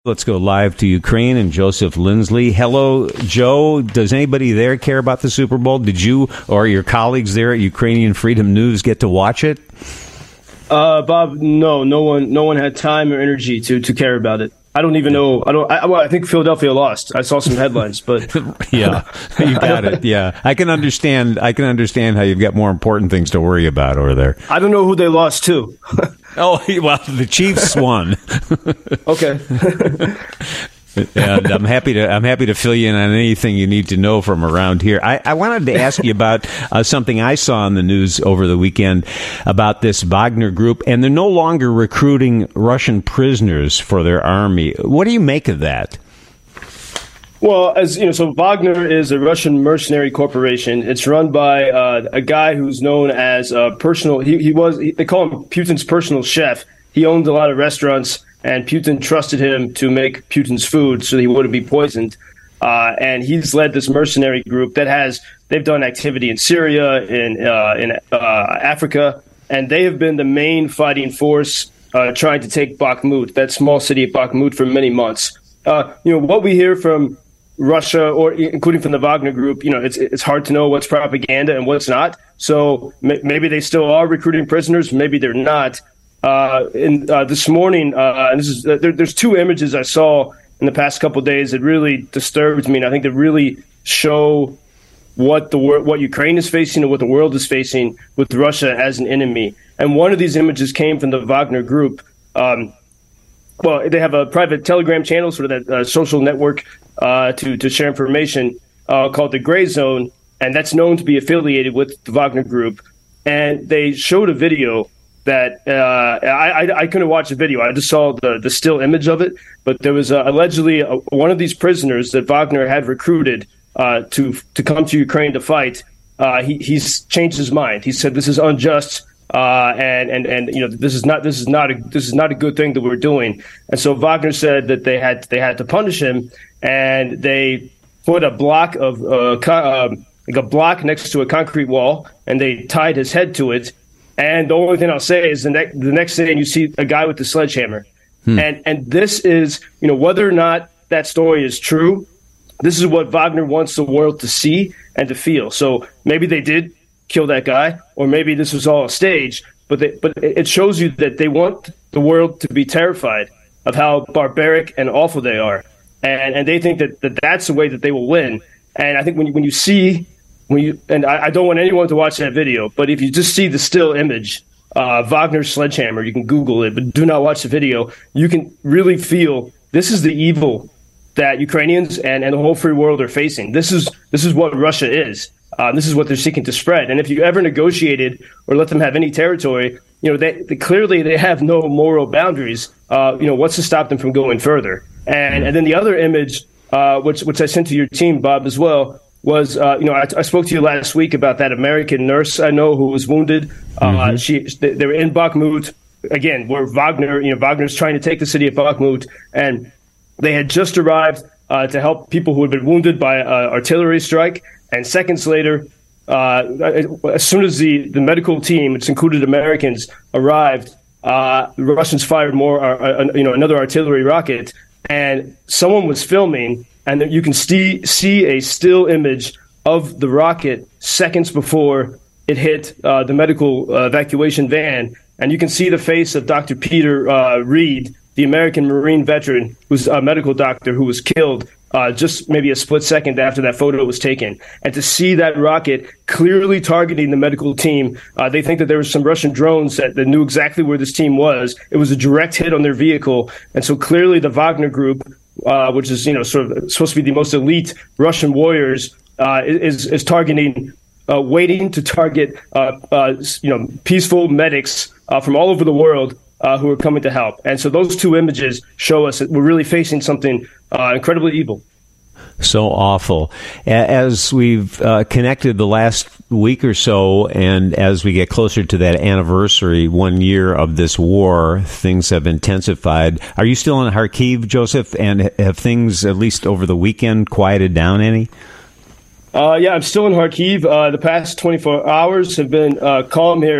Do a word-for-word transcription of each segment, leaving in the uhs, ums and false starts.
Let's go live to Ukraine and Joseph Lindsley. Hello, Joe. Does anybody there care about the Super Bowl? Did you or your colleagues there at Ukrainian Freedom News get to watch it? Uh, Bob, no, no one, no one had time or energy to, to care about it. I don't even know. I don't. I, well, I think Philadelphia lost. I saw some headlines, but yeah, you got it. Yeah, I can understand. I can understand how you've got more important things to worry about over there. I don't know who they lost to. Oh, well, the Chiefs won. Okay. And I'm happy to I'm happy to fill you in on anything you need to know from around here. I, I wanted to ask you about uh, something I saw on the news over the weekend about this Wagner group, and they're no longer recruiting Russian prisoners for their army. What do you make of that? Well, as you know, so Wagner is a Russian mercenary corporation. It's run by uh, a guy who's known as a personal. He, he was. He, they call him Putin's personal chef. He owned a lot of restaurants, and Putin trusted him to make Putin's food so he wouldn't be poisoned. Uh, and he's led this mercenary group that has, they've done activity in Syria, in uh, in uh, Africa, and they have been the main fighting force uh, trying to take Bakhmut, that small city of Bakhmut, for many months. Uh, you know, what we hear from Russia, or including from the Wagner group, you know, it's it's hard to know what's propaganda and what's not. So m- maybe they still are recruiting prisoners, maybe they're not. Uh, in, uh, this morning, uh, and this is uh, there, there's two images I saw in the past couple of days that really disturbed me, and I think that really show what the wor- what Ukraine is facing and what the world is facing with Russia as an enemy. And one of these images came from the Wagner group. Um, well, they have a private Telegram channel, sort of that uh, social network uh, to to share information uh, called the Gray Zone, and that's known to be affiliated with the Wagner group. And they showed a video that uh, I, I I couldn't watch the video. I just saw the, the still image of it. But there was uh, allegedly a, one of these prisoners that Wagner had recruited uh, to to come to Ukraine to fight. Uh, he he's changed his mind. He said this is unjust, uh, and and and you know this is not this is not a this is not a good thing that we're doing. And so Wagner said that they had they had to punish him, and they put a block of uh, co- uh, like a block next to a concrete wall, and they tied his head to it. And the only thing I'll say is the, ne- the next day you see a guy with the sledgehammer. Hmm. And and this is, you know, whether or not that story is true, this is what Wagner wants the world to see and to feel. So maybe they did kill that guy, or maybe this was all a stage, but they, but it shows you that they want the world to be terrified of how barbaric and awful they are. And and they think that, that that's the way that they will win. And I think when you, when you see When you, and I, I don't want anyone to watch that video, but if you just see the still image, uh, Wagner's sledgehammer, you can Google it, but do not watch the video. You can really feel this is the evil that Ukrainians and, and the whole free world are facing. This is this is what Russia is. Uh, this is what they're seeking to spread. And if you ever negotiated or let them have any territory, you know, they, they clearly they have no moral boundaries. Uh, you know, what's to stop them from going further? And and then the other image, uh, which which I sent to your team, Bob, as well, was, uh, you know, I, I spoke to you last week about that American nurse I know who was wounded. Mm-hmm. Uh, she, they, they were in Bakhmut, again, where Wagner, you know, Wagner's trying to take the city of Bakhmut, and they had just arrived uh, to help people who had been wounded by an artillery strike. And seconds later, uh, as soon as the, the medical team, which included Americans, arrived, uh, the Russians fired more, uh, uh, you know, another artillery rocket, and someone was filming. And you can see, see a still image of the rocket seconds before it hit uh, the medical uh, evacuation van. And you can see the face of Doctor Peter uh, Reed, the American Marine veteran, who's a medical doctor who was killed uh, just maybe a split second after that photo was taken. And to see that rocket clearly targeting the medical team, uh, they think that there were some Russian drones that, that knew exactly where this team was. It was a direct hit on their vehicle. And so clearly the Wagner group, Uh, which is, you know, sort of supposed to be the most elite Russian warriors, uh, is is targeting, uh, waiting to target, uh, uh, you know, peaceful medics uh, from all over the world uh, who are coming to help. And so those two images show us that we're really facing something uh, incredibly evil. So awful. As we've uh, connected the last week or so, and as we get closer to that anniversary, one year of this war, things have intensified. Are you still in Kharkiv, Joseph? And have things, at least over the weekend, quieted down any? Uh, yeah, I'm still in Kharkiv. Uh, the past twenty-four hours have been uh, calm here.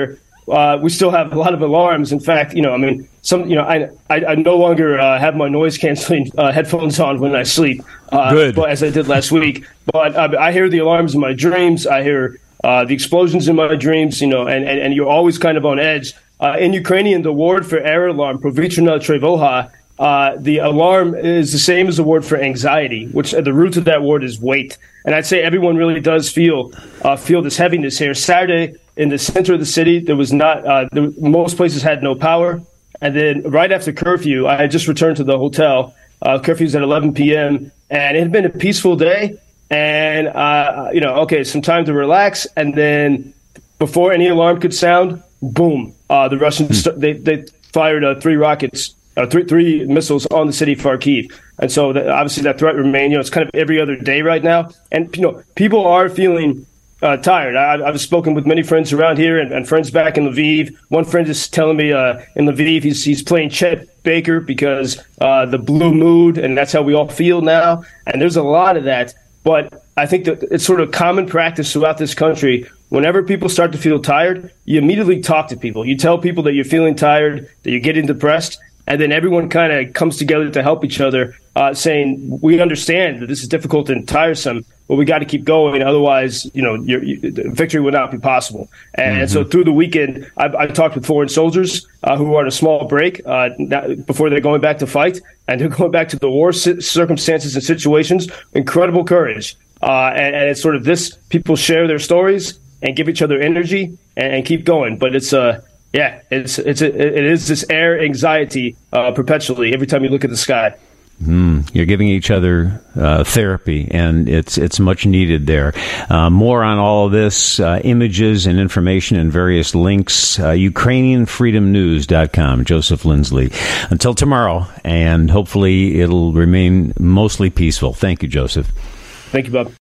uh, we still have a lot of alarms. In fact, you know, I mean, some, you know, I I, I no longer uh, have my noise canceling uh, headphones on when I sleep, uh, Good. but as I did last week. But uh, I hear the alarms in my dreams. I hear uh, the explosions in my dreams. You know, and, and, and you're always kind of on edge. Uh, in Ukrainian, the word for air alarm, provitrna trevoha, uh, the alarm is the same as the word for anxiety, which at the root of that word is weight. And I'd say everyone really does feel uh, feel this heaviness here. Saturday, in the center of the city, there was not uh, there, most places had no power. And then right after curfew, I had just returned to the hotel. Uh, curfew's at eleven p.m. and it had been a peaceful day. And uh, you know, okay, some time to relax. And then before any alarm could sound, boom! Uh, the Russians mm. they they fired uh, three rockets. Uh, three three missiles on the city of Kharkiv, and so that, obviously that threat remains. You know, it's kind of every other day right now, and you know, people are feeling uh, tired. I, I've spoken with many friends around here and, and friends back in Lviv. One friend is telling me uh, in Lviv he's he's playing Chet Baker because uh, the blue mood, and that's how we all feel now. And there's a lot of that, but I think that it's sort of common practice throughout this country. Whenever people start to feel tired, you immediately talk to people. You tell people that you're feeling tired, that you're getting depressed. And then everyone kind of comes together to help each other, uh, saying, we understand that this is difficult and tiresome, but we got to keep going. Otherwise, you know, your, your, victory would not be possible. And, mm-hmm. and so through the weekend, I, I talked with foreign soldiers uh, who are on a small break uh, before they're going back to fight. And they're going back to the war circumstances and situations. Incredible courage. Uh, and, and it's sort of this, people share their stories and give each other energy and, and keep going. But it's a... Uh, Yeah, it's it's a, it is this air anxiety uh, perpetually every time you look at the sky. Mm, you're giving each other uh, therapy, and it's it's much needed there. Uh, more on all of this, uh, images and information and various links, uh, Ukrainian Freedom News dot com, Joseph Lindsley. Until tomorrow, and hopefully it'll remain mostly peaceful. Thank you, Joseph. Thank you, Bob.